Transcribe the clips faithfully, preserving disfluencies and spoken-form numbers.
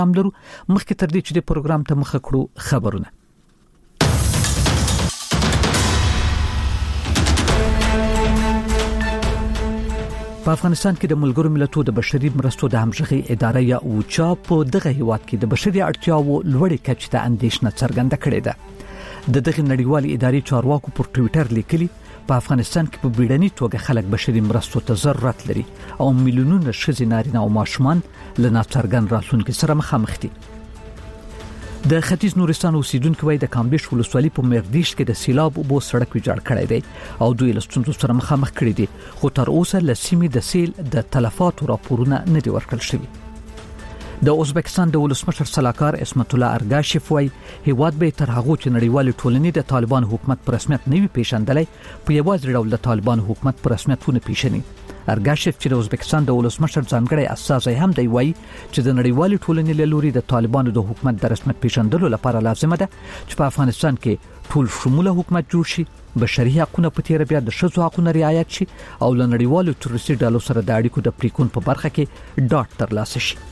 هم لرو. مخکې تر دې چې د پروګرام ته مخه کړو خبرونه. په افغانستان کې د ملګرو ملتونو د بشري مرستو د همغږي ادارې یا اوچا په دغه هیواد کې د بشري اړتیاوو لوړې کچې ته اندېښنه څرګنده کړې ده. د دغه نړیوالې ادارې چارواکو پر ټوئیټر لیکلي په افغانستان کې په بیړني توګه خلک بشري مرستو ته ضرورت لري او میلیونونه ښځې، نارینه او ماشومان له ناڅرګند راتلونکي سره مخامخ دي. د ختیځ نورستان اوسیدونکو وایي د کامدیش ولسوالۍ په مردیش کې د سیلاب اوبو سړک ویجاړ کړی دی او دوی له ستونزو سره مخامخ کړي دي، خو تر اوسه له سیمې د سیل د تلفاتو راپورونه نه دي ورکړل شوي. د ازبکستان د ولسمشر سلاکار اسمت الله ارګاشف وایي هیواد به تر هغه چې نړیوال ټولنې د طالبان حکومت پر رسمیت نه وي پیژندلی په یوازې ډول د طالبان حکومت پر رسمیت ونه پیژني. ارګاشف چې د ازبکستان د ولسمشر ځانګړی استازی هم دی وایي چې د نړیوال ټولنې له لوري د طالبانو د حکومت د رسمیت پیژندلو لپاره لازمه ده چې په افغانستان کې ټول شموله حکومت جوړ شي، بشري حقوقونه په تیر بیا د ښځو حقوقونه رعایت شي او له نړیوالو تروریستي ډلو سره د اړیکو د پریکون په برخه کې ډاټ ترلاسه شي.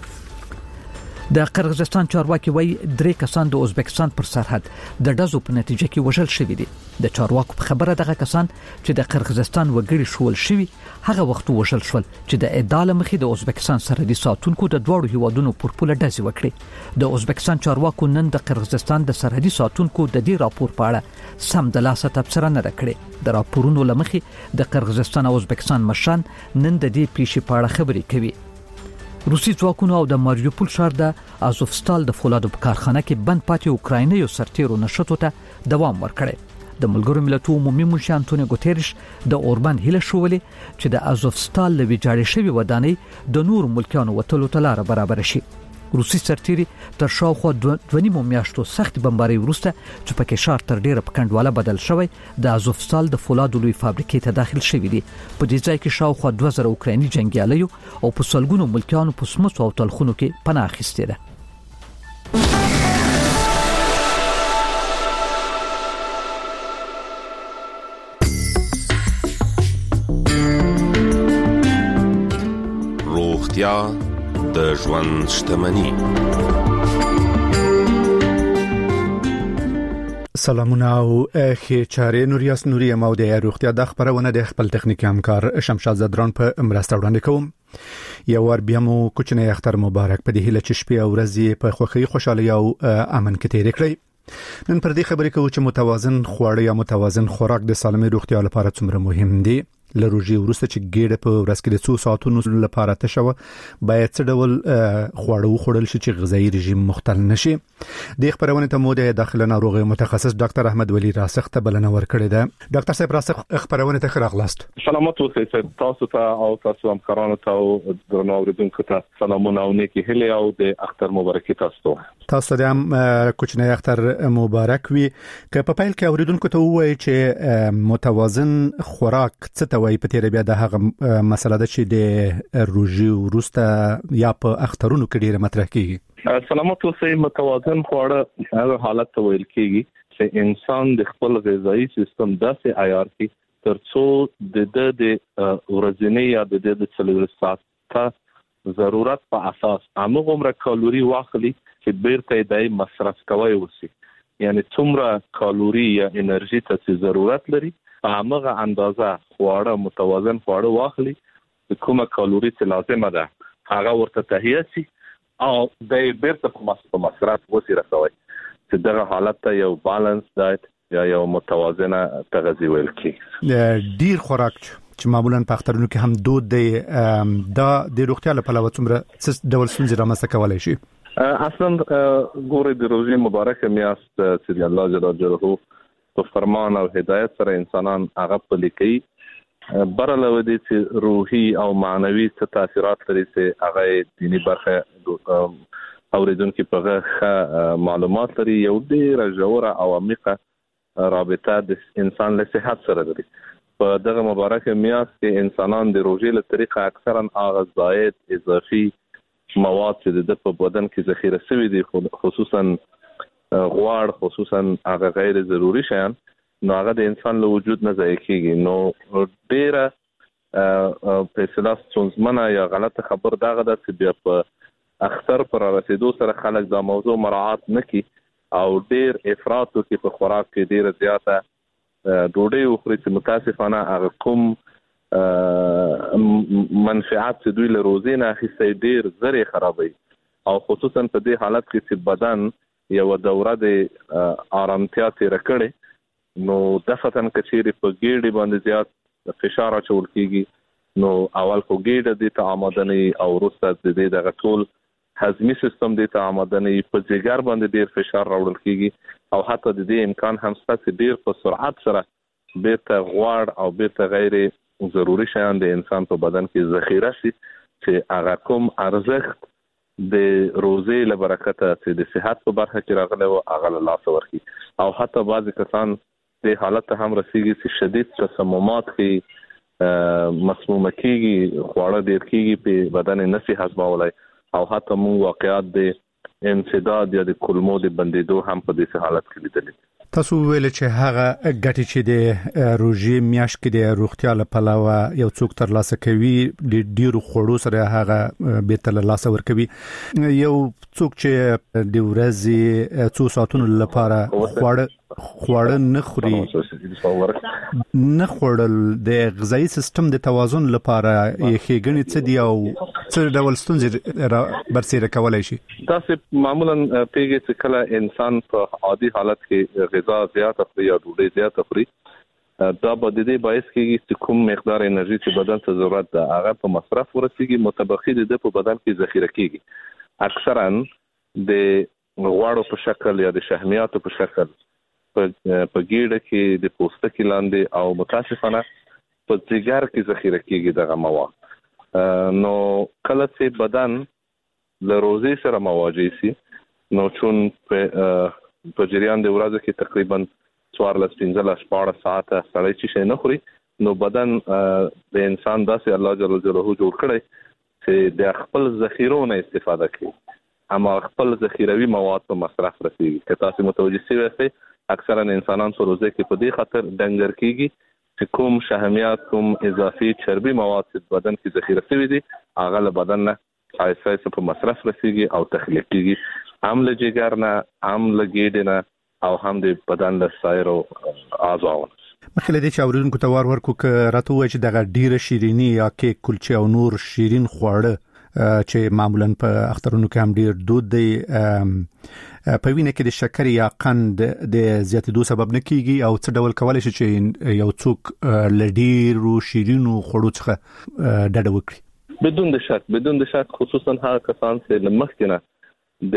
د قرغیزستان چارواکي وایي درې کسان د ازبکستان پر سرحد د ډزو په نتیجه کې وژل شوي دي. د چارواکو په خبره دغه کسان چې د قرغیزستان وګړي شول شوي هغه وخت وژل شول چې د ادعا مخې د ازبکستان سرحدي ساتونکو د دوړو هیوادونو پر پوله ډزې وکړي. د ازبکستان چارواکو نن د قرغیزستان د سرحدي ساتونکو د دې راپور په اړه سم د لاسه تبصره نه کړې. د راپورونو لمخې د قرغیزستان او ازبکستان مشران نن د دې پیښې په اړه خبرې کوي. روسي ځواکونو او د ماریوپول ښار د ازوفستال د فولادو په کارخانه کې بند پاتې اوکرایني سرتیرو نشټو ته دوام ورکړي. د ملګرو ملتونو عمومي منشي انټونیو ګوتریش د اوربان هیله شولې چې د ازوفستال له ویجاړې شوی ودانۍ د نور ملکانو وتلو ته لار برابر شي. روسي سرتیري تر شاوخوا دوه نیمو میاشتو سخت بمباري وروسته چې پکې ښار تر ډیره په کنډواله بدل شوی د ازوفستال د فولادو لوی فابریکې ته داخل شوی دي. په دې ځای کې شاوخوا دوه زره اوکرایني جنگیالیو او په سلګونو ملکانو په سمڅو او تلخونو کې پناه اخیستې ده. روغتیا د ژوند شتمني. سلامونه او ښه چارې نوریاس نوري مو د روغتیا د خبرونه د خپل تخنیکی همکار شمشاد زدران په مرسته وړاندې کوم. یو ور بیا مو کوچنی اختر مبارک په دې هله چې شپې او ورځې په خوخي خوشالي او امن کې تیر کړئ. نن پر دې خبرې کوو چې متوازن خواړه یا متوازن خوراک د سالمې روغتیا لپاره څومره مهم دي. لروجي ورسته چې ګډه په ورځ کې د څو ساعتونو لپاره تشوه باید څه ډول خواړه وخوړل شي چې غذایی رژیم مختل نشي. د خبرونه ته مو د داخله ناروغي متخصص ډاکټر احمد ولی راسخ ته بلنه ورکړې ده. ډاکټر صاحب راسخ خبرونه ته خراغلاست. سلامات اوسئ تاسو ته او تاسو همکارانو ته او درنو اوریدونکو ته سلامونه او نیکی هیله او د اختر مبارک تاسو ته. تاسو ته هم کوچنی اختر مبارک وي. که په پیل کې اوریدونکو ته وایي چې متوازن خوراک څه وای په تیر بیا د هغه مسله ده چې د روژې وروسته یا په اخترونو کې ډیره مطرح کیږي. سلامت اوسئ. متوازن خواړه هغه حالت ته ویل کیږي چې انسان د خپل غذایی سیستم داسې عیار کړي ترڅو د د ورځنی یا د د څلور ساعت ته ضرورت په اساس هغه عمر کالوري واخلي چې بیرته د مصرف کوي وسی. یعنی څومره کالوري یا انرژي ته ضرورت لري په هغه اندازه خواړه متوازن خواړه واخلي د کومه کالوري چې لازمه ده هغه ورته تهیه شي او د بیرته په مصرف وسی رسوي چې دغه حالت ته یو بالانس ډایټ یا یو متوازنه تغذیه ویل کیږي. ډیر خوراک چې معمولا په اخترونو کې هم دود دی دا د روغتیا لپاره څومره څه ډول ستونزې رامنځته کولای شي؟ اصلا ګورې د روژې مبارکه میاشت چې الله جل جلاله په فرمان او هدایت سره انسانان هغه پلي کوي برله ودی چې روحي او معنوي څه تاثیرات لري چې هغه دینی برخه اوریدونکو په معلومات لري. یو ډیره ژوره او عمیقه رابطه د انسان له صحت سره لري. په دغه مبارکه میاشت کې انسانان د روژې له طریقه اکثرا هغه زائد اضافي مواد چې د په بدن کې ذخیره شوی دي خصوصا غوړ خصوصا هغه غیر ضروري شیان نو هغه د انسان له وجود نه ځای کیږي. نو ډیره په اصطلاح څونځمنه یا غلطه خبر داغه ده چې بیا په اختر پر رسیدو سره خلک دا موضوع مراعات نکي او ډیر افراط کوي په خوراک کې، ډیر زیاته ډوډۍ وخوري چې متاسفانه هغه کوم منفعات چې دوی له روزي نه اخیستي ډیر زر خرابوي، او خصوصا په دې حالت کې چې بدن یو دوره د آرامتیا تیر کړي نو دفتن کچيري په ګیډي باندې زیات فشار اچول کیږي، نو اول خو ګیډه د ته آمادنی او وروسته د دې دغه ټول هضمي سیستم د ته آمادنی په ځګر باندې ډیر فشار راوړل کیږي، او حتی د دې امکان هم شته چې ډیر په سرعت سره بیرته غوړ او بیرته غیر ضروري شیان د انسان په بدن کې ذخیره شي چې هغه کوم ارزښت د روزي له برکته چې د صحت په برخه کې راغلی او هغه له لاسه ورکړي، او حتی بعضی کسان د حالت هم رسیږي چې شدید تسممات کې مسمومه کیږي، خواړه ډیر کیږي په بدن نسی هضمولای، او حتی مو واقعات د انسداد یا د کولمو د بندیدو هم په دې حالت کې لیدل. تاسو ویل چې هغه ګټې چې د روزي میاشت کې د روغتیا لپاره یو څوک تر لاسه کوي د ډیرو خوړو سره هغه به تر لاسه ورکوي، یو څوک چې د ورځې څو ساعتونو لپاره خواړه خواړه نه خوري نه خورل د غذایی سیستم د توازن لپاره یې ښېګڼې څه دي او څه ډول ستونزې برسېره کولای شي؟ تاسو معمولا پیږي چې کله انسان په عادي حالت کې غذا زیات خوري یا ډوډۍ زیات خوري، دا به د دې باعث کېږي چې کوم مقدار انرژي چې بدن ته ضرورت ده هغه په مصرف ورسیږي، متبقي د په بدن کې ذخیره کېږي، اکثرا د غوړو په شکل یا د شحمیاتو په شکل په ګیډه کې د پوستکي لاندې او متاسفانه په ځګر کې ذخیره کېږي دغه مواد. نو کله چې بدن له روزي سره مواجه شي نو چون په جریان د ورځې کې تقریبا څوارلس پنځلس شپاړس ساعته سړی چې شي نه خوري، نو بدن د انسان داسې الله جل جلاله جوړ کړی چې د خپل ذخیرو نه استفاده کوي، اما خپل ذخیروي مواد په مصرف رسیږي. که تاسو متوجه شئ اکثرا انسانان په روزه کې په دې خاطر ډنګر کیږي چې کوم شحمیات کوم اضافي چربي مواد چې بدن کې ذخیره شوی دي هغه له بدن نه آیسته په مصرف رسیږي او تخلیق کیږي، هم له جګر نه، هم له ګیډې نه، او هم د بدن له سایر او اعضاء. مخکې دې چې اوریدونکو ته وار ورکو ک راته وایي چې دغه ډیره شیرینی یا کیک کلچه او نور شیرین خواړه چې معمولا په اخترونو کې هم ډیر دود دی په وینه کې د شکر یا قند د زیاتېدو سبب نه کیږي، او څه ډول کولای شي چې یو څوک لډیر او شیرینو خوړو څخه ډډه وکړي؟ بدون د شک بدون د شک خصوصا هغه کسان چې لمخکنه د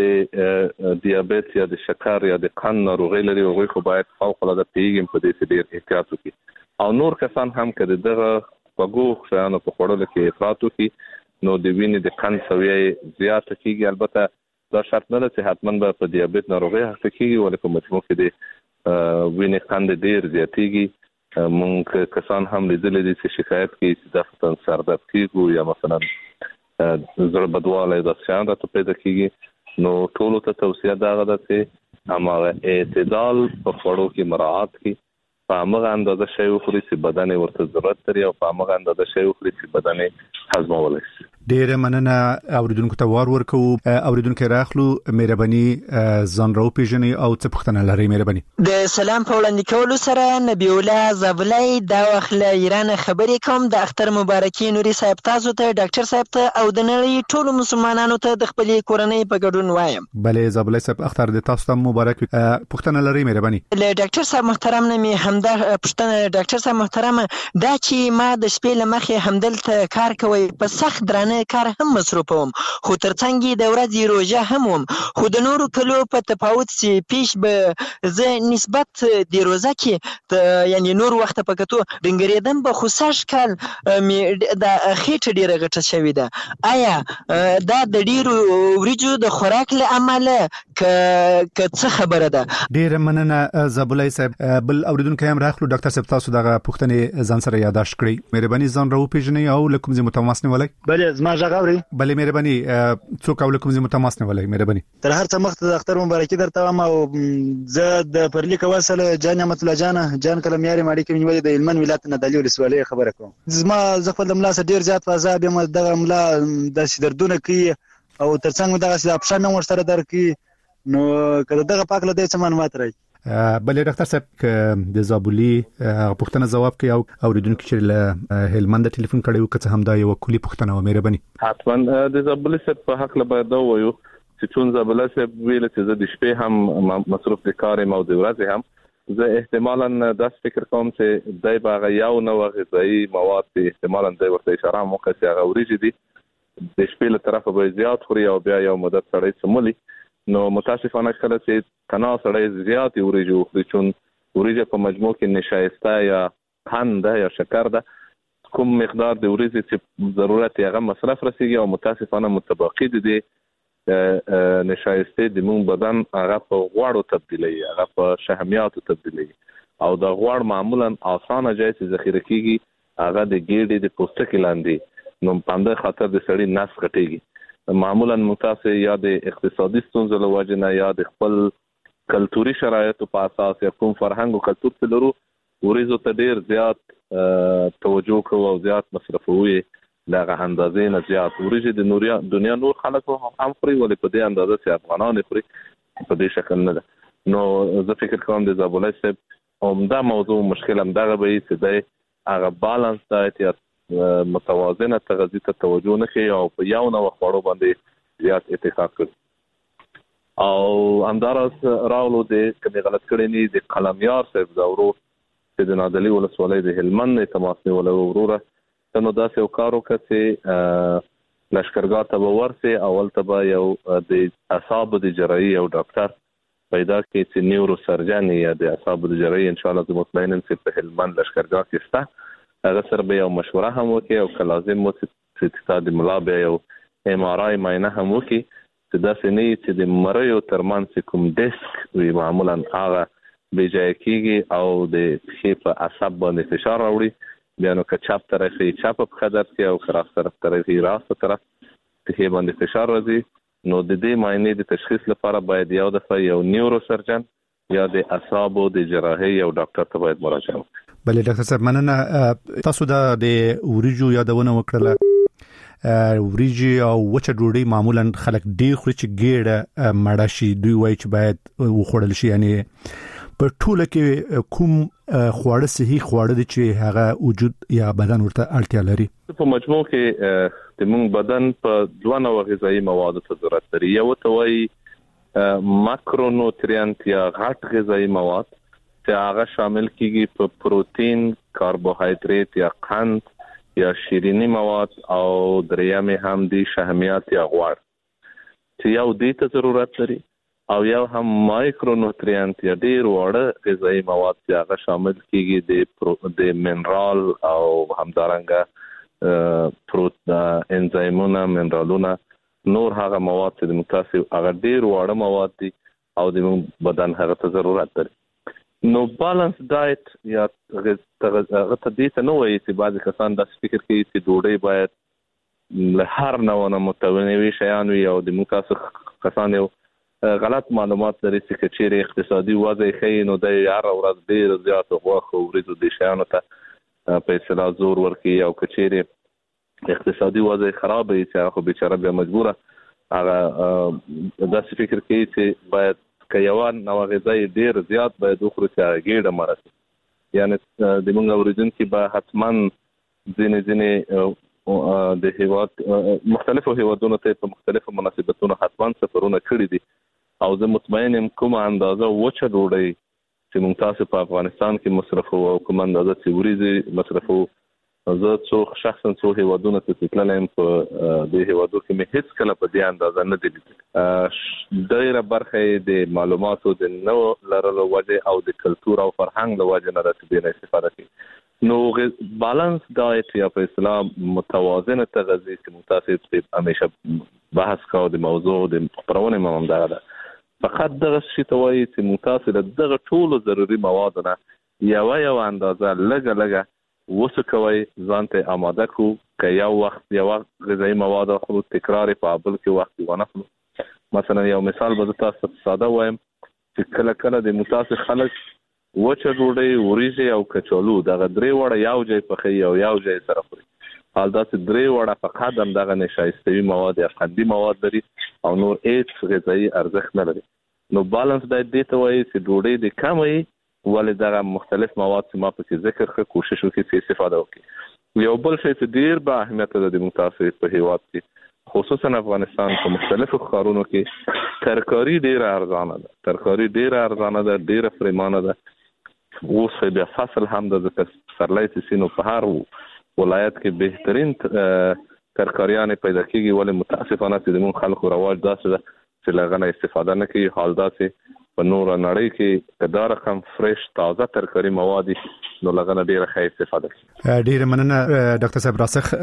دیابت یا د شکر یا د قند ناروغي لري هغوی خو باید فوق العاده پیږم په دې ډیر احتیاط وکړي، او نور کسان هم کړي دغه وګو شانو په خوړلو کې افراط وکړي نو د وینې د قند سویه زیات کیږي. البته دا شرط نه ده چې حتما به په دیابت ناروغي هڅه کیږي، ولې په مجموع کې د وینې قند ډیر زیاتېږي. مونږ کسان هم لیدلې دي چې شکایت کوي چې دفتن سر درد کیږي یا مثلا زړه بدوالی داسې شیان راته پیدا کیږي، نو ټولو ته توصیه دغه ده چې هماغه اعتدال په خوړو کې مراعات کړي، په هماغه اندازه شی وخوري چې بدن ورته ضرورت لري او په هماغه اندازه شی وخوري چې بدن هضمولی شي. ډیره مننه اوریدونکو ته وار ورکو. اوریدونکو راخلو مهرباني ځان راو پیژنې او څه پوښتنه لرئ؟ مهرباني. د سلام په وړاندې کولو سره نبی الله زابلای دا وخت له ایران خبرې کوم. د اختر مبارکي نوري صاحب تاسو ته، ډاکټر صاحب ته او د نړۍ ټولو مسلمانانو ته د خپلې کورنۍ په ګډون وایم. بله زابلای صاحب اختر د تاسو ته مبارک. پوښتنه لرئ؟ مهرباني. له ډاکټر صاحب محترم نه می همدا پوښتنه ډاکټر صاحب محترم دا چې ما د شپې لمخې همدلته کار کوي په سخت درانه کار هم مصروفوم، خو ترڅنګ د ورځې روزه هم وم، خو د نورو کلو په تفاوت چې پیش به زه نسبت د روزه کې یعنی نور وخت په کتو ډنګرېدم به، خو سږ کال مې د خېټه ډیره غټه شوې ده. آیا دا د ډیرو وریجو د خوراک له امله که څه خبره ده؟ ډیره مننه زابلای صاحب. بل اوریدونکو هم راخلو. ډاکټر صاحب تاسو دغه پوښتنې ځان سره یاداشت کړئ. مهرباني ځان راو پیژنئ او لکم زی متماس نه ولای. بله زما ژغ اوري؟ بله مهرباني. څوک او لکم زی متماس نه ولای؟ مهرباني. تر هر څه مخته د اختر مبارکي درته وایم، او زه د پرلیک وصل جان نعمت الله جان جان کلم یاري ماړي کې نیولې د علمن ولایت نه د لیول سوالې خبره کوم. زما زه خپل ملا سره ډیر زیات فزا به دغه ملا د دردونه کوي او ترڅنګ دغه اپشن هم ورسره درکې نو کله دغه پاک له دې څه معلومات راځي. بلې ډاکټر صاحب د زابولي پوښتنه جواب کوي او اوریدونکو چې له هلمند ټلیفون کړي وو که هم دا یو کلی پوښتنه و مهرباني. حتما د زابولي صاحب په حق له باید وایو چې چون زابولي صاحب ویل چې د شپې هم مصروف د کار او د ورځې هم زه احتمالاً داس فکر کوم چې دای باغ یو نو غذایی مواد احتمالاً د ورته اشاره مو کوي چې هغه وريجي دي د شپې له طرفه به زیات خوري او بیا یو مدت سړی سمولي نو متاسفانه کله چې کنا سړی زیات وريجي خوري چون وريجي په مجموع کې نشایسته یا قند یا شکر ده کوم مقدار د وريجي چې ضرورت یې هغه مصرف رسیږي او متاسفانه متبقي دي نشایسته د مون بدن هغه په غوړو تبدیلي هغه په شحمیاتو تبدیلي او د غوړ معمولا اسانه ځای چې ذخیره کیږي هغه د ګیډې د پوستکي لاندې نو پاندې خاطر د سړی نس کټيږي معمولا متاسف یا د اقتصادي ستونزو له وجې نه یا د خپل کلتوري شرایطو په اساس یا کوم فرهنګ او کلتور ته لرو وريزو ته ډیر زیات توجه کوو او زیات مصرفوي دغه اندازې نه زیات وريجي د نوریا دنیا نور خلک هم خوري ولې په دې اندازه چې افغانان خوري په دې شکل نه ده نو زه فکر کوم د زابولای صاحب همدا موضوع مشکل هم دغه به چې د هغه بالانس دایت یا متوازنه تغذیه ته توجه نه کوي او په یو نو خوړو باندې زیات اتفاق کوي او همدارس راولو د کمی غلط کړي نه د قلمیار صاحب زورو چې د نادلی ولسوالۍ د هلمند تماس نیول وروره نو دا څه کارو کوي لشکرګاه ته ورسي اول ته یو د اعصاب د جراحي او ډاکټر پیدا کړي چې نیورو سرجن یا د اعصاب د جراحي ان شاء الله د مطمئنن چې په هلمند لشکرګاه کې ستا هغه سره به یو مشوره هم وکړي او که لازم مو چې د ملا به یو ام ار آی معاینه هم وکړي چې دا سنې چې د مریو ترمنځ کوم ډیسک وي معمولا هغه به ځای کېږي او د پښې په عصب باندې فشار راوړي بیا نو که چپ طرف یې چپ په خدر کې او خراس طرف طرف یې راست طرف پښې باندې فشار راځي نو د دې معاینې د تشخیص لپاره باید یو دفعه یو نیورو سرجن یا د اعصابو د جراحي او ډاکټر ته باید مراجعه وکړي. بلې ډاکټر صاحب مننه تاسو دا د وريجو یادونه وکړه وريجي او وچه ډوډۍ معمولا خلک ډیر خوري چې ګیډه مړه شي دوی وایي چې باید وخوړل شي یعنی په ټوله کې کوم خواړه صحیح خواړه دي چې هغه وجود یا بدن ورته اړتیا لري. په مجموع کې د موږ بدن په دوه نوع غذایی موادو ته ضرورت لري یو ته وایي ماکرونوټرینټ یا غټ غذایی مواد چې هغه شامل کیږي په پروتین کاربوهایډریټ یا قند یا شیرینی مواد او درېیم هم دي شحمیات یا غوړ چې یو دې ته ضرورت لري او یو هم مایکرونوټرینټ یا ډیر وړه غذایی مواد چې هغه شامل کیږي د د منرال او همدارنګه پروت انزایمونه منرالونه نور هغه مواد چې د متاسف هغه ډیر وړه مواد دي او د بدن هغه ته ضرورت لري نو بالانس ډایټ یا هغه ته دې ته نو وایي چې بعض کسان د فکر کوي چې ډوډۍ باید له هر نوع نه متنوع شیان وي او د متاسف کسان یو غلط معلومات لري چې کچېره اقتصادي وضع خې نو د هر ورځ ډیر زیات غوښه ورېدو د شیانو ته په اصطلاح زور ورکي او کچېره اقتصادي وضع خراب وي چې هغه بیچاره بیا مجبوره هغه د فکر کوي چې باید کيوان نو غذای ډیر زیات باید خوري چې ګیډه مرسته یعنی د موږ اوریدونکو به حتمان ځینې ځینې د هیواد مختلفو هیوادونو ته په مختلفو مناسبتونو حتمان سفرونه کړی دي او زه مطمئن یم کومه اندازه وچه ډوډۍ چې موږ تاسو په افغانستان کې مصرفو او کومه اندازه چې وريزي مصرفو زه څو شخصا څو هیوادونو ته تللم په د هیوادو کې مې هیڅ کله په دې اندازه نه دي لیدل ډیره برخه د معلوماتو د نو لرلو وجه او د کلتور او فرهنګ له وجه نه راځي نه استفاده کوي نو بالانس ډایټ یا په اسلام متوازنه تغذیه چې متاسف په همیشه بحث کاو د موضوع د پرونه مم ده فقط دغه شی ته وایي چې متاسف دغه ټول ضروري مواد نه یو یو اندازه لګه لګه وسو کوي ځانته آماده کو که یو وخت یو غذایی مواد خو تکرار په بل کې وخت ونه مثلا یو مثال به تاسو ساده وایم چې کله کله د متاسف خلک وچه ډوډۍ وريجي او کچالو دغه درې وړه یو ځای په خي او یو ځای سره خوري حال دا چې درې وړه فقط هم دغه نشایستوي مواد یا قندي مواد لري او نور هیڅ غذایي ارزښت نه لري. نو بالانس ډایټ دې ته وایي چې ډوډۍ دې کم وي ولې دغه مختلف مواد چې ما پکې ذکر کړ کوشش وکړي چې استفاده وکړي. یو بل شی چې ډیر با اهمیت لري د متاسف په هیواد کې خصوصا افغانستان په مختلفو ښارونو کې ترکاری ډیره ارزانه ده. ترکاری ډیره ارزانه ده، ډیره پریمانه ده. اوس بیا فصل هم د سرلای سینو په هر ولایت کې بهترین ترکاریان پیدا کیږي ولې متاسفانه چې موږ خلکو رواج داسې ده چې لغنه استفاده نه کوي. حال داسې په نور نړۍ کې دا رقم فرش تازه ترکاری مواد نو لغنه ډیره ښه استفاده کوي. ډیره مننه ډاکټر صاحب راسخ.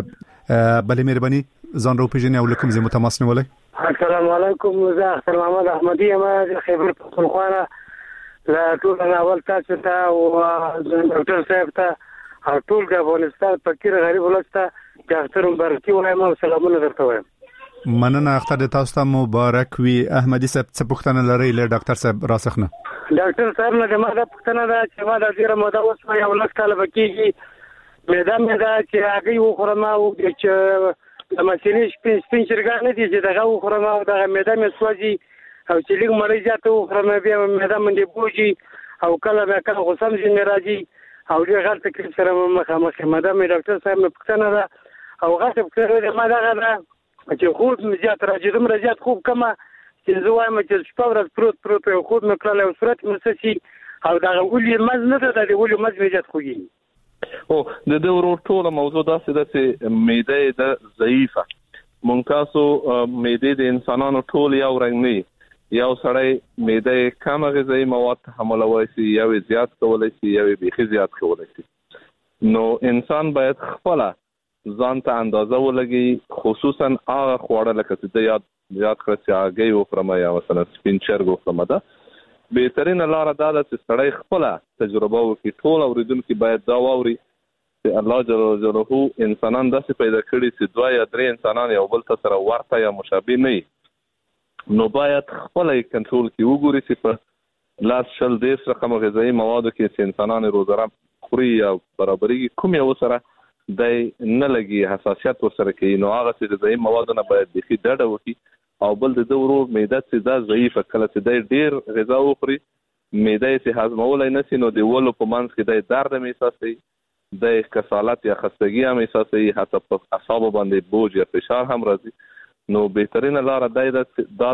بلې مهرباني ځان رو پیژنې او لکم زه متماس نه ولای. السلام علیکم، زه اختر محمد احمدی یم د خیبر پختونخوا لا ټول اول تاسو ته او ډاکټر صاحب ته او ټول افغانستان فقیر غریب ولست ته اختر مبارکي وایم او سلامونه درته وایم. مننه اختر تاسو ته مبارک وي. احمدی صاحب څه پوښتنه لرئ له ډاکټر صاحب راسخ نه؟ ډاکټر صاحب نه ما دا پوښتنه ده چې ما د ډیره موده اوس یو لک کاله بکیږي مېدا مېدا چې هغه وخورم او چې د ماشیني سپین سپین چرګان نه دي چې دغه وخورم او دغه مېدا مې سوځي او چې لږ مړی زیاته وخورم بیا مېدا مې بوجي او کله بیا کله غوسم ځینې راځي او ډېر غټ تکلیف سره مخامخ یم. دا مې ډاکټر صاحب نه پوښتنه ده او غټه پوښتنه ده ما دغه ده چې خوب مې زیات راځي، دومره زیات خوب کمه چې زه وایم چې شپه ورځ پروت پروت یو خوب مې کړلی او صورت مې څه شي او دغه ولې مز نه ده د ولې مز مې زیات خوږي. او د دې ورو ټوله موضوع داسې ده چې معده د ضعیفه مونږ تاسو معده د انسانانو ټول یو رنګ نه یو سړی معده کم غذایی مواد تحملوي شي یا زیات کولای شي یا بیخي زیات کولای شي. نو انسان باید خپل ځان ته اندازه ولګي خصوصا هغه خواړه لکه چې د یاد زیات کړی هغه وخورم یا مثلا سپین چرګ وخورم. ده بهترین لاره دا ده چې سړی خپل تجربه وکړي. ټول اوریدونکو باید دا واوري چې الله جل جلاله انسانان داسې پیدا کړي چې دوه یا درې انسانان یو بل سره ورته یا مشابه نه وي. نو باید خپل کنټرول کې وګوري چې په لاس شل دیس رقم غذایی موادو کې چې انسانان روزانه خوري یا برابرۍ کوم یو سره د نه لګي حساسیت ورسره کوي. نو هغه چې غذایی موادونه باید بيخي ډډه وکړي او بل د دورو معده چې دا ضعیفه کله چې د ډیر غذا وخوري معده یې هضمولای نه شي نو د ولو په منځ کې د درد مې احساسي، د کسالت یا خستګي هم احساسي، حتی په اعصاب باندې بوج یا فشار هم راځي. نو بهترینه لاره دا ده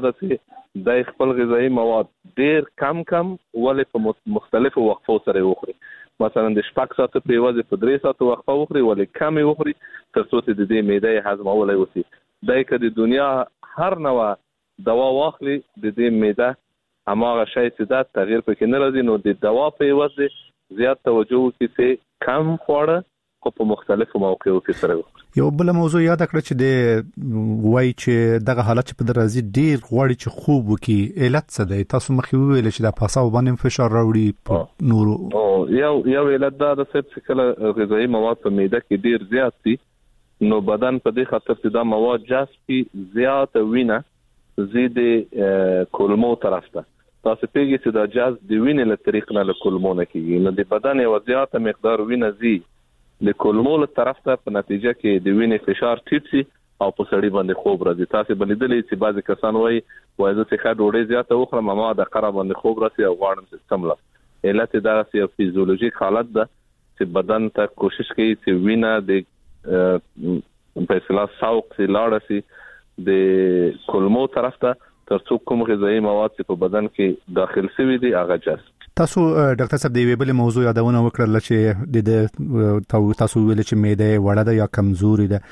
چې د خپل غذایی مواد ډیر کم کم ولې په مختلفو وقفو سره وخوري. مثلا د شپږ ساعته په یوازې په درې ساعته وقفه وخوري ولې کم وخوري تر څو چې د دې معده هضمولای وسی. دای که د دنیا هر نوع دوا واخلي د دې معده هماغه شی چې دا تغییر پکې نه راځي. نو د دوا په یوازې زیات توجه وکړي چې کم خواړه خو په مختلفو موقعو کې سره وکړي. یو بل موضوع یاد کړئ چې د وای چې دغه حالت په درازي ډیر غوړي چې خوب وکي علت څه دی؟ تاسو مخې ویل چې د پاساو باندې فشار راوړي په نورو او یو یو علت دا د چې کله غذایی مواد په معده کې ډیر زیات دي نو بدن په دې خاطر چې دا مواد جذب زیات وینه زید کولمو طرف ته تاسو پیږي چې دا جذب د وینې له طریق نه له کولمو نه کیږي. نو د بدن یو زیات مقدار وینه زی د کولمو له طرف ته په نتیجه کې د وینې فشار ټیټ شي او په سړی باندې خوب راځي. تاسو بلیدلې چې بعضی کسان وایي وایي چې خا ډوډۍ زیاته وخورم ما د قره باندې خوب راځي او غواړم چې سملا. علت دا یو فزیولوژیک حالت ده چې بدن ته کوشش کوي چې وینه د په اصطلاح ساوق سي لاړ سي د کولمو طرف ته ترڅو کوم غذایی مواد چې په بدن کې داخل شوي دي هغه جذب. تاسو ډاکټر صاحب د ویبل موضوع یادونه وکړل چې د تاسو ویل چې معده وړه ده یا کمزوري ده.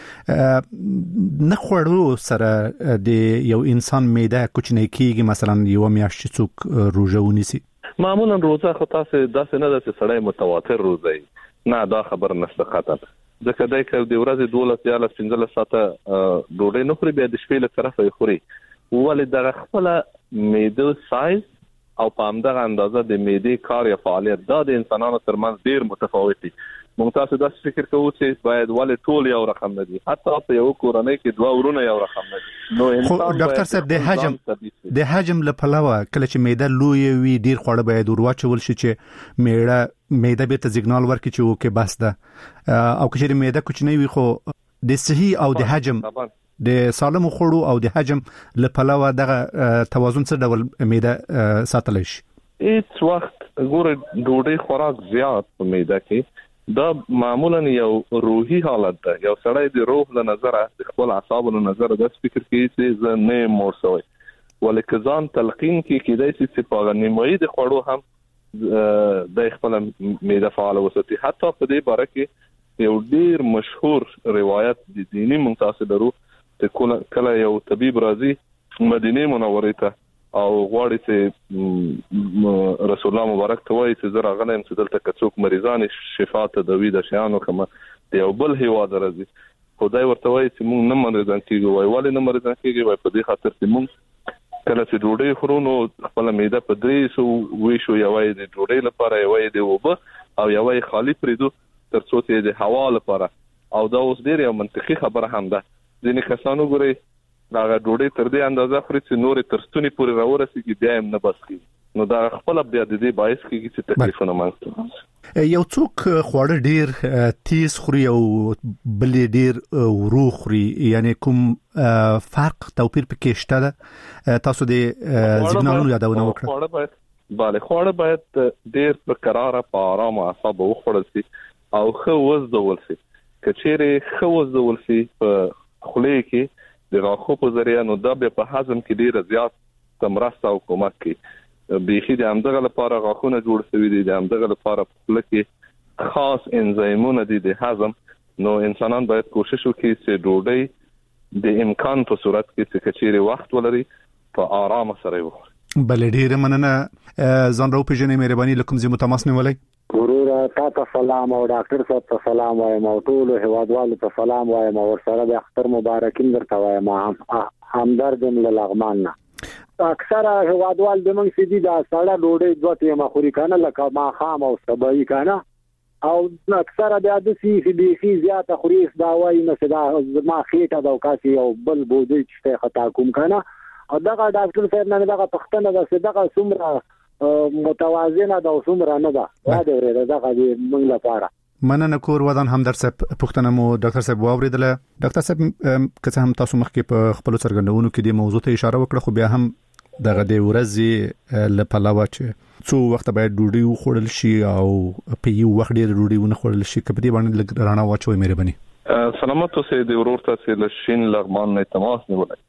نه خوړو سره د یو انسان معده کوچنی کیږي مثلا یو میاشت څوک روزه ونیسي؟ معمولا روزه خو تاسو داسې نه ده چې سړی متواتر روزه نه دا خبر نشته خاطر ځکه دای که د ورځې دولس یا پنځلس ساعته ډوډۍ نه خوري بیا د شپې له طرفه یې خوري ولې دغه خپل معده سایز او په همدغه اندازه د معدې کار یا فعالیت دا د انسانانو ترمنځ ډیر متفاوت دي. موږ تاسو دا فکر کوو چې باید ولې ټول یو رقم نه دي، حتی په یو کورنۍ کې دوه ورونه یو رقم نه دي. نو انسان ډاکټر صاحب د حجم د حجم له پلوه کله چې معده لوی وي ډیر خواړه باید ورواچول شي چې معده معده به ته سیګنال ورکړي چې اوکې بس ده، او که چې معده کوچنی وي خو د صحي او د حجم د سالم خوړو او د حجم له پلوه دغه توازن څه ډول معده ساتلی شي؟ هیڅ وخت ګوره ډوډۍ خوراک زیات په معده کې دا معمولا یو روحي حالت ده. یو سړی د روح له نظره د خپل اعصابو له نظره د فکر کوي چې زه نه مور شوی، ولکه ځان تلقین کې کېدای شي چې په نیمایي د خوړو هم د خپل معده فعال وساتي. حتی په دې باره کې یو ډیر مشهور روایت د دینی منتصب درو چې کله یو طبيب راځي مدینه منوره ته او غواړي چې رسول الله مبارک ته وایي چې زه راغلم چې دلته که څوک مریضان شفا تداوی د شیانو کومه د یو بل هیواد راځي، خدای ورته وایي چې موږ نه مریضان کیږو. وایي ولې نه مریضان کیږي؟ وایي په دې خاطر چې موږ کله چې ډوډۍ خورو نو خپل معده په درې سو ویشو، یوه د ډوډۍ لپاره، یوه د اوبه او یوه خالی پریدو تر څو چې د هوا لپاره. او دا اوس ډیر یو منطقي خبره هم ده. ځینې کسانو ګوري دا ډوډۍ تر دې اندازه خوري چې نور تر ستوني پورې راورسیږي بیا هم نه بس کیږي، نو دا خپل بیا د دې باعث کیږي چې تکلیفونه منځته. یو څوک خواړه ډیر تیز خوري او بل ډیر ورو خوري، یعنی کوم فرق توپیر پکې شته ده؟ تاسو د سیګنالونو یادونه وکړه. خواړه باید bale خواړه باید ډیر په قراره په آرام اعصاب وخوړل شي او ښه وزدول شي. کچېره ښه وزدول شي په خولې کې د غاښو په ذریعہ، نو دا به په هضم کې ډیر زیات تمرسته او کومک کوي. بيخي د همدغه لپاره غاښونه جوړ شوي دي، د همدغه لپاره په خله کې خاص انزایمونه دي د هضم. نو انسانان باید کوشش وکړي چې ډوډۍ د امکان په صورت کې چې کچېره وخت ولري په آرام سره وخوري. بل ډیر مننه. ځان راو پیژنې مهرباني لکم زی متماس نیولای. ورور تاسو سلام او ډاکټر صاحب ته سلام وایم او ټول هوادوالو ته سلام وایم او سره د اختر مبارکین درته وایم. همدرد له لغمان نه اکثر هوادوال د موږ سيدي دا ساړه ډوډۍ دوه ټیمه خوري کنه، لکه ما خام او سبای کنه، او اکثر د عادسي فی بي سي زیاته خوري دا وایي نه صدا ما خېټه دا کاسي او بل بودی چې خطا کوم کنه. او دغه ډاکټر صاحب نه دغه پښتنه ده چې دغه څومره متوازنه ده او څومره نه ده، دا د دغه موږ لپاره. مننه کور ودان همدرد صاحب پښتنه مو ډاکټر صاحب واوریدله. ډاکټر صاحب که څه هم تاسو مخکې په خپل څرګندونو کې د موضوع ته اشاره وکړه، خو بیا هم دغه د ورځې لپاره چې څو وخت باید ډوډۍ وخوړل شي او په یو وخت ډېر ډوډۍ ونه خوړل شي، کبه دې باندې رڼا واچوي مهرباني. سلامت اوسئ. د ورور تاسو له شین لغمان نه تماس نیولای.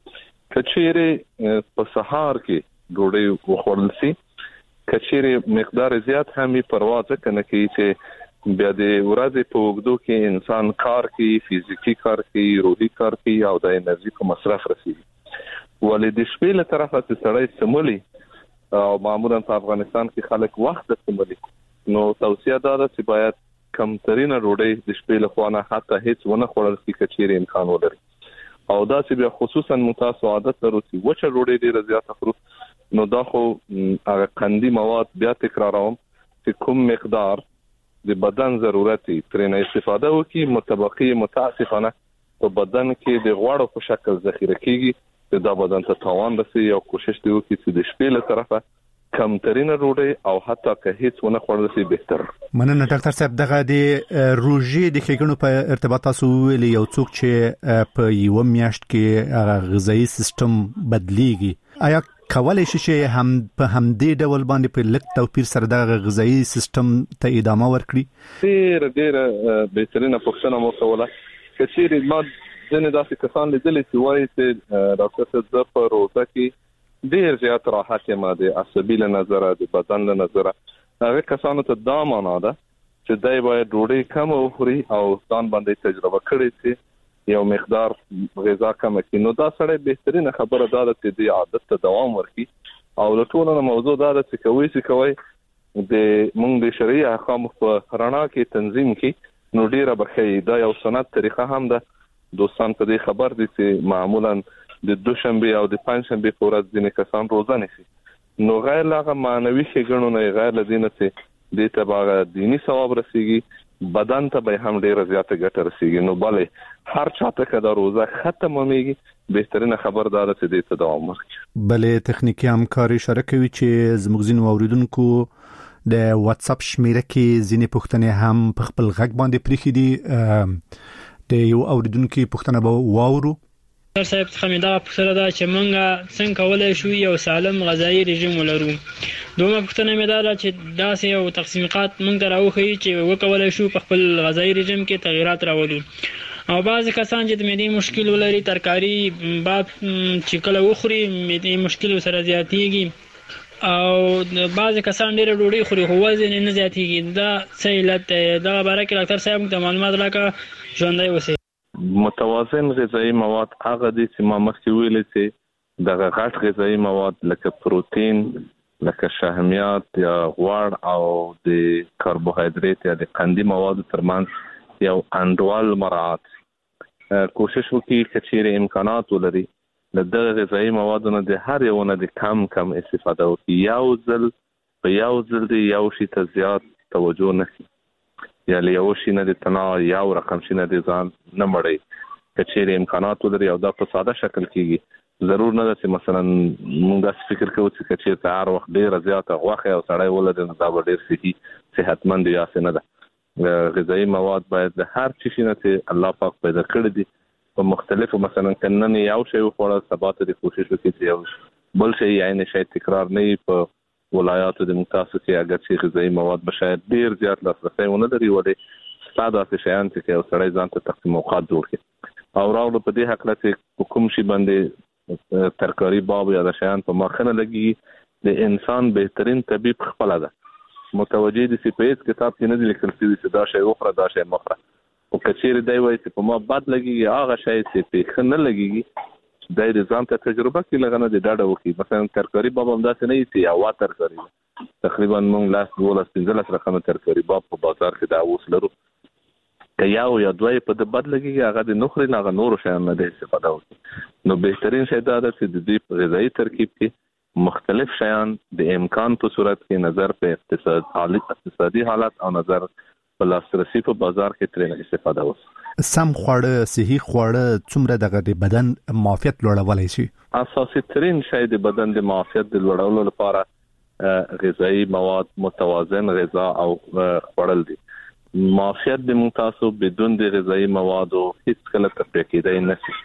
کچېره په سهار کې ډوډۍ وخوړل شي، کچېره مقدار زیات هم پرواز کنه کوي چې بیا د ورځې په وګړو کې انسان کار کوي، فزیکی کار کوي، روحي کار کوي او د انرژي په مصرف رسیږي. ولې د شپې له طرفه چې سړی سمولي او معمولا په افغانستان کې خلک وخت سمولي، نو توصیه دا ده چې باید کم ترینه ډوډۍ د شپې له خوا نه حتی هیڅ ونه خوړل شي کچېره امکان ولري. او دا چې بیا خصوصا متاسو عادت لرو چې وچه ډوډۍ ډیره زیاته خورو، نو دا خو هغه قندي مواد بیا تکراروم چې کوم مقدار د بدن ضرورتي ترنه استفاده وکي، متبقي متاسفانه په بدن کې د غوړو په شکل ذخیره کیږي، دا بدن ته تاوان رسي. او کوشش دی وکړي چې د شپې له طرفه کم ترینه ډوډۍ او حتی که هیڅ ونه خوړل شي بهتر. مننه ډاکټر صاحب. دغه د روژې د ښېګڼو په ارتباط تاسو ویلي یو څوک چې په یو میاشت کې غذایی سیستم بدلیږي، آیا کولای شي چې هم په همدې ډول باندې په لږ توپیر سره د غذایی سیستم ته ادامه ورکړي؟ ډېر ډېر بهترینه پوښتنه مو کوله. که چیرې ما ځینې داسې کسان لیدلي چې وایي چې ډاکټر صاحب زه په روژه کې ډیر زیات راحت یم د عصبي له نظره، د بدن له نظره. هغه کسانو ته دا معنا ده چې دای باید ډوډۍ کم وخوري او ځان باندې تجربه کړي چې یو مقدار غذا کم کړي. نو دا سړی بهترینه خبره ده چې د عادت ته دوام ورکړي. او له ټولو نه موضوع دا ده چې کوي چې کوي د موږ د شرعي احکام په رڼا کې تنظیم کړي، نو ډیره بخښي. دا یو سنت طریقه هم ده. دوستان په دې خبر دي چې معمولا د دوشنبه او د پنځشنبه په ورځ ځینې کسان روزه نیسي، نو غیر لاغه مانوي ښېګڼو نه غیر لدینه چې د تباغه دینی ثواب رسیږي بدن ته به هم ډیره زیاته ګټه رسیږي. نو بلې هر چاته کدا روزه ختم ومېږي بهترینه خبردار چې د تداوم ورکړي. بلې تخنیکی همکاري اشاره کوي چې زموږ ځینو اوریدونکو د واتس اپ شمیره کې ځینې پوښتنې هم په خپل غږ باندې پریخي دي. د یو اوریدونکو پوښتنه به واورو. ډاکټر صاحب څخه مې دا پوښتنه ده چې موږ څنګه کولای شو یو سالم غذایی رژیم ولرو. دومره پوښتنه مې دا ده چې داسې یو تقسیمات موږ ته راوښیي چې وکولای شو په خپل غذایی رژیم کې تغیرات راولو. او بعض کسان چې د معدې مشکل ولري ترکاری بعد چې کله وخوري معدې مشکل سره زیاتېږي او بعض کسان ډېر ډوډۍ خوري خو وزن نه زیاتېږي. دا څه علت دی؟ دا باره کې ډاکټر صاحب ته معلومات راکړه ژوندی اوسئ. متوازن غذایی مواد هغه دي چې ما مخکې ویلي چې دغه غټ غذایی مواد لکه پروتین لکه شحمیات یا غوړ او د کاربوهایډریټ یا د قندي موادو ترمنځ یو انډول مراعات کوشش وکړي چې چیرې امکانات ولري د دغه غذایی موادو نه د هر یو نه د کم کم استفاده وکړي. یو ځل په یو ځل دی یو شي ته زیات توجه نه کړي یا یو شي نه د تنا یو رقم شي نه د ځان نه مړی. که چیرې امکانات ولري او دا په ساده شکل کېږي ضرور نه ده چې مثلا موږ داسې فکر کوو چې که چیرته هر وخت ډېره زیاته غوښه او سړی ولري نو دا به ډېر صحي صحتمند وي. هسې نه ده. غذایي مواد باید د هر څه شي نه چې الله پاک پیدا کړي دي په مختلفو مثلا که نن یو شی وخوړه سبا ته د کوشش وکړي چې یو بل شی یعنې شی تکرار نه وي. په ولایاتو د متاسو کې اگر چې غذایي مواد به شاید ډېر زیات لاسرسی ونه لري ولې ستا داسې شیان چې یو سړی ځان ته تقسیم اوقات جوړ کړي او راغلو په دې هکله چې کوم شي باندې ترکاري باب یا د شیان په مخ نه لګي د انسان بهترین طبيب خپل ده متوجه دي چې په هیڅ کتاب کې نه دي لیکل شوی چې دا شی وخوره دا شی مخره او کچېر دی وایي چې په ما بد لګي هغه شی چې په خنه لګي د دې ځان ته تجربه کې لغنه د ډاډه وکي. مثلا ترکاری باب هم داسې نه وي یا وا ترکاری تقریبا موږ لاس دولس پنځلس رقم ترکاری باب په بازار کې دا اوس لرو. که یو یا دوی په د بد لګي هغه د نخري نه غ نور شي نه د استفاده وکي. نو بهترین شی دا ده چې د دې په غذایی ترکیب کې مختلف شیان د امکان په صورت کې نظر په اقتصاد حالت اقتصادي حالت او نظر په لاسرسي په بازار کې ترې استفاده وکړي. سم خواړه صحي خواړه څومره دغه د بدن معافیت لوړولای شي؟ اساسي ترين شی د بدن د معافیت د لوړولو لپاره غذایی مواد متوازن غذا او خوړل دي. معافیت د متاسو بدون د غذایی موادو هیڅ کله تفریح کېدای نه شي.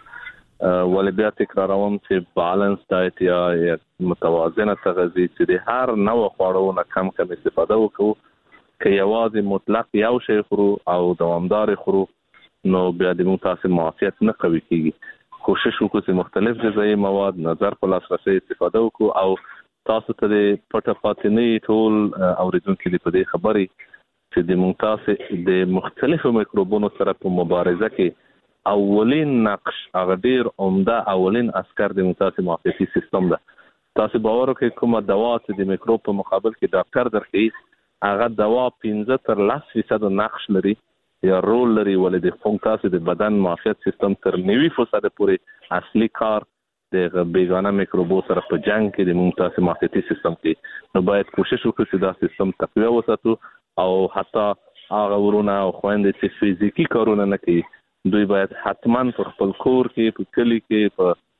ولې بیا تکراروم چې بالانس ډایټ یا متوازنه تغذیه چې د هر نوع خوړو نه کم کم استفاده وکړو که یوازې مطلق یو شی خورو او دوامدار خورو نو بیا د متاسب معافیت نه قوي کیږي. کوشش وکړو چې مختلف غذایی مواد نظر په لاسرسي استفاده وکړو او تاسو ته د پټه پاتنې ټول اوریدونکو لپاره د خبري چې د متاسب د مختلفو میکروبونو سره په مبارزه کې اولین نقش هغه ډیر عمده اولین عسكر د متاسب معافیتي سیستم ده. تاسو باور وکړئ کومه دوا چې د میکروب په مقابل کې ډاکټر درکړي هغه دوا پنځه تر لس فیصد نقش لري یا رول لري ولې د فونکاسي د بدن معافیت سیستم تر نوي فیصد پورې اصلي کار د بیگانه میکروبو سره په جنگ کې د ممتاز معافیتي سیستم کې. نو باید کوشش وکړو چې دا سیستم تقویه وساتو او حتی هغه ورونه او خويندې چې فزیکی کارونه نه کوي دوی باید حتما په خپل کور کې په کلی کې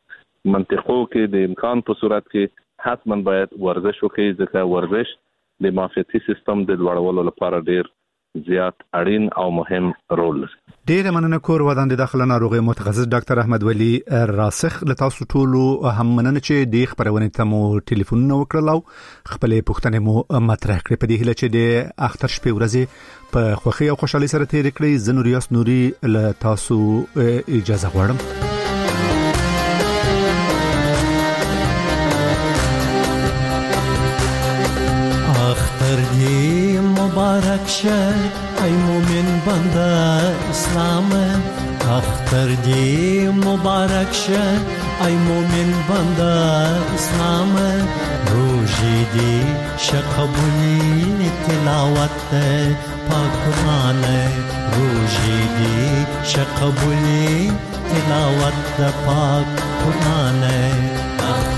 په منطقو کې د امکان په صورت کې حتما باید ورزش وکړي ځکه ورزش د معافیتي سیستم د لوړولو لپاره ډیر زیات اړین او مهم رول لري. ډیر مننه کور ودان د داخله ناروغي متخصص ډاکټر احمد ولی راسخ له تاسو ټولو هم مننه چې د خبرونه ته مو ټلیفون نو وکړلو خپلې پوښتنې مو مطرح کړې په دې هله چې د اختر شپې ورځې په خوښي او خوشحالي سره تیر کړې. زه نوریاس نوري له تاسو اجازه غواړم. مبارک شه ای مومن بنده اسلام اختر دی مبارک شه ای مومن بنده اسلام روزی دی شقبولی تلاوت پاک قرآن روزی دی شقبولی تلاوت پاک قرآن